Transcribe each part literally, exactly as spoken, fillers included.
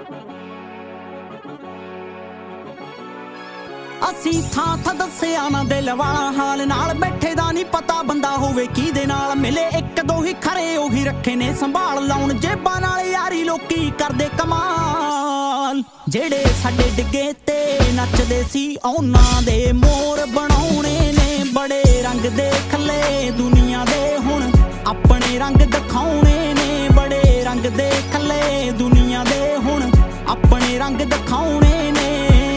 ਅਸੀਂ ਥਾਂ ਥਾਂ ਦੱਸਿਆ ਨਾ ਦਿਲ ਵਾਲਾ ਹਾਲ, ਨਾਲ ਬੈਠੇ ਦਾ ਨਹੀਂ ਪਤਾ ਬੰਦਾ ਹੋਵੇ ਕਿਹਦੇ ਨਾਲ ਮਿਲੇ। ਇੱਕ ਦੋ ਹੀ ਖਰੇ ਉਹੀ ਰੱਖੇ ਨੇ ਸੰਭਾਲ, ਲਾਉਣ ਜੇਬਾਂ ਨਾਲ ਯਾਰੀ ਲੋਕੀ ਕਰਦੇ ਕਮਾਲ। ਜਿਹੜੇ ਸਾਡੇ ਡਿੱਗੇ ਤੇ ਨੱਚਦੇ ਸੀ ਉਹਨਾਂ ਦੇ ਮੋਰ ਬਣਾਉਣੇ ਨੇ, ਬੜੇ ਰੰਗ ਦੇ ਖੱਲੇ ਦੁਨੀਆ ਦੇ ਹੁਣ ਆਪਣੇ ਰੰਗ ਦਿਖਾਉਣੇ ਨੇ, ਬੜੇ ਰੰਗ ਦੇ ਖੱਲੇ ਦੁਨੀਆ ਦੇ ਹੁਣ ਆਪਣੇ ਰੰਗ ਦਿਖਾਉਣੇ ਨੇ।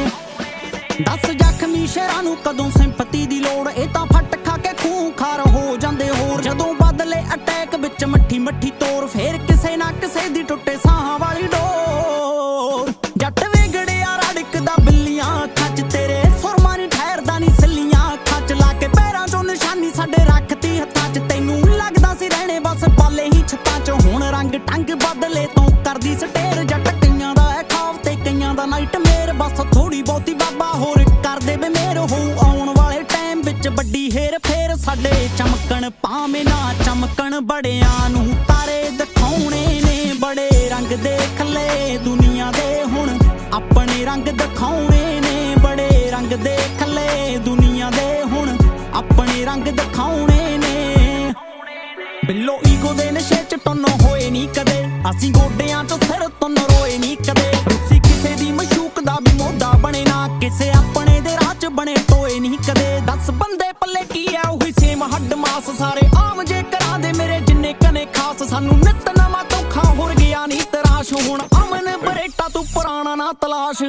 ਦਸ ਜ਼ਖਮੀ ਸ਼ੇਰਾਂ ਨੂੰ ਕਦੋਂ ਸਿੰਪਤੀ ਦੀ ਲੋੜ, ਇਹ ਤਾਂ ਫੱਟ ਖਾ ਕੇ ਖੂਨ ਖਾਰ ਹੋ ਜਾਂਦੇ ਹੋਰ। ਜਦੋਂ ਬਦਲੇ ਅਟੈਕ ਵਿੱਚ ਮੱਠੀ ਮੱਠੀ ਤੋਰ, ਫੇਰ ਕਿਸੇ ਨਾ ਕਿਸੇ ਦੀ ਟੁੱਟੇ ਸਾਹਾਂ ਵਾਲੀ ਡੋਰ। ਜੱਟ ਵਿਗੜਿਆ ਰੜਕਦਾ ਬਿੱਲੀਆਂ ਅੱਖਾਂ ਚ ਤੇਰੇ, ਸੁਰਮਾ ਨੀ ਠਹਿਰਦਾ ਨੀ ਸਿੱਲੀਆਂ ਅੱਖਾਂ ਚ, ਲਾ ਕੇ ਪੈਰਾਂ ਚੋਂ ਨਿਸ਼ਾਨੀ ਸਾਡੇ ਰੱਖਤੀ ਹੱਥਾਂ ਚ। ਤੈਨੂੰ ਲੱਗਦਾ ਸੀ ਰਹਿਣੇ ਬਸ ਪਾਲੇ ਹੀ ਛੱਤਾਂ ਚ, ਹੁਣ ਰੰਗ ਟੰਗ ਬਦਲੇ ਤੋਂ ਕਰਦੀ ਸਟੇਰ। ਜੱਟ ਕਈਆਂ ਦਾ ਹੈ ਖਾਬ ਤੇ ਕਈਆਂ ਦਾ ਨਾਈਟ ਮੇਰ, ਬਸ ਥੋੜੀ ਬਹੁਤੀ ਬਾਬਾ ਹੋਰ ਕਰ ਦੇਵੇ ਮੇਰ। ਹੋਊ ਆਉਣ ਵਾਲੇ ਟਾਈਮ ਵਿੱਚ ਵੱਡੀ ਹੇਰ ਫੇਰ, ਸਾਡੇ ਚਮਕਣ ਭਾਵੇਂ ਨਾ ਚਮਕਣ ਬੜਿਆਂ ਨੂੰ ਤਾਰੇ ਦਿਖਾਉਣੇ ਨੇ, ਬੜੇ ਰੰਗ ਦੇ ਖੱਲੇ ਦੁਨੀਆ ਦੇ ਹੁਣ ਆਪਣੇ ਰੰਗ ਦਿਖਾਉਣੇ ਨੇ, ਬੜੇ ਰੰਗ ਦੇ ਖੱਲੇ ਦੁਨੀਆ ਦੇ ਹੁਣ ਆਪਣੇ ਰੰਗ ਦਿਖਾਉਣੇ ਨੇ। ਬਿੱਲੋ ਈਗੋ ਦੇ ਨਸ਼ੇ ਚ ਟੁੰਨੋ ਹੋਏ ਨੀ ਕਦੇ, ਅਸੀਂ ਗੋਡਿਆਂ ਚ ਸਿਰ ਤੁੰਨ ਰੋਏ ਨੀ ਕਦੇ। ਰੁੱਸੀ ਕਿਸੇ ਦੀ ਮਸ਼ੂਕ ਦਾ ਵੀ ਮੋਢਾ ਬਣੇ ਨਾ, ਕਿਸੇ ਆਪਣੇ ਦੇ ਰਾਹ ਚ ਬਣੇ ਟੋਏ ਨੀ ਕਦੇ। ਦਸ ਬੰਦੇ ਪੱਲੇ ਕੀ ਐ ਉਹੀ ਸੇਮ ਹੱਡ ਮਾਸ, ਸਾਰੇ ਆਮ ਜੇ ਕਰਾਂ ਦੇ ਮੇਰੇ ਜਿੰਨੇ ਕਨੇ ਖਾਸ। ਸਾਨੂੰ ਨਿੱਤ ਨਵਾਂ ਧੋਖਾ ਹੋਰ ਗਿਆ ਨੀ ਤਰਾਸ਼, ਹੁਣ ਅਮਨ ਬਰੇਟਾ ਤੂੰ ਪੁਰਾਣਾ ਨਾ ਤਲਾਸ਼।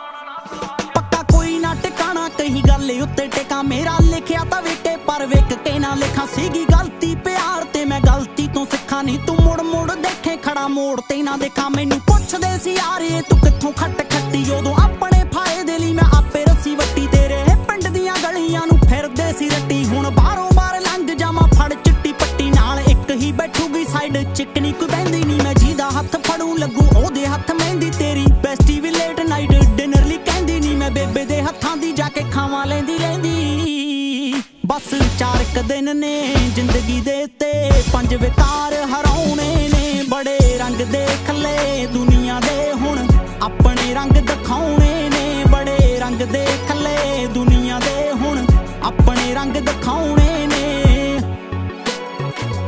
ਪੱਕਾ ਕੋਈ ਨਾ ਟਿਕਾਣਾ ਕਹੀ ਗੱਲ ਉੱਤੇ ਟਿਕਾ, ਮੇਰਾ ਲਿਖਿਆ ਤਾਂ ਵੇਖੇ ਪਰ ਵੇਖ ਕੇ ਨਾ ਲਿਖਾਂ। ਸੀਗੀ ਗਲਤੀ ਪਿਆਰ ਤੇ ਮੈਂ ਗਲਤੀ ਤੋਂ ਸਿੱਖਾਂ, ਨੀ ਤੂੰ ਮੁੜ ਮੁੜ ਦੇਖੇ ਖੜਾ ਮੋੜ ਤੇ ਨਾ ਦੇਖਾਂ। ਮੈਨੂੰ ਪੁੱਛਦੇ ਸੀ ਯਾਰ ਇਹ ਤੂੰ ਕਿੱਥੋਂ ਖੱਟ ਖੱਟੀ, ਉਦੋਂ ਆਪਣੇ ਫਾਇਦੇ ਲਈ ਮੈਂ ਆਪੇ ਰੱਸੀ ਵੱਟੀ। ਤੇਰੇ ਪਿੰਡ ਦੀਆਂ ਗਲੀਆਂ ਨੂੰ ਫਿਰਦੇ ਸੀ ਰੱਟੀ, ਹੁਣ ਬਾਹਰੋਂ ਬਾਹਰ ਲੰਘ ਜਾਵਾਂ ਫੜ ਚਿੱਟੀ ਪੱਟੀ। ਨਾਲ ਇੱਕ ਹੀ ਬੈਠੂਗੀ ਸਾਈਡ ਚਿਕਨੀ ਕੋਈ ਬਹਿੰਦੀ ਨੀ, ਮੈਂ ਜਿਹਦਾ ਹੱਥ ਫੜੂ ਲੱਗੂ ਉਹਦੇ ਹੱਥ ਮਹਿੰਦੀ। ਤੇਰੀ ਬੈਸਟੀ ਵੀ ਲੇਟ ਨਾਈਟ ਡਿਨਰ ਲਈ ਕਹਿੰਦੀ ਨੀ, ਮੈਂ ਬੇਬੇ ਦੇ ਹੱਥਾਂ ਦੀ ਜਾ ਕੇ ਖਾਵਾਂ ਲੈਂਦੀ ਰਹਿੰਦੀ। ਬਸ ਚਾਰ ਕ ਦਿਨ ਨੇ ਜ਼ਿੰਦਗੀ ਦੇ ਤੇ ਪੰਜ ਵਿਕਾਰ ਹਰਾਉਣੇ ਨੇ, ਬੜੇ ਰੰਗ ਦੇ ਖੱਲੇ ਦੁਨੀਆ ਦੇ ਹੁਣ ਆਪਣੇ ਰੰਗ ਦਿਖਾਉਣੇ ਨੇ, ਬੜੇ ਰੰਗ ਦੇ ਖੱਲੇ ਦੁਨੀਆ ਦੇ ਹੁਣ ਆਪਣੇ ਰੰਗ ਦਿਖਾਉਣੇ ਨੇ।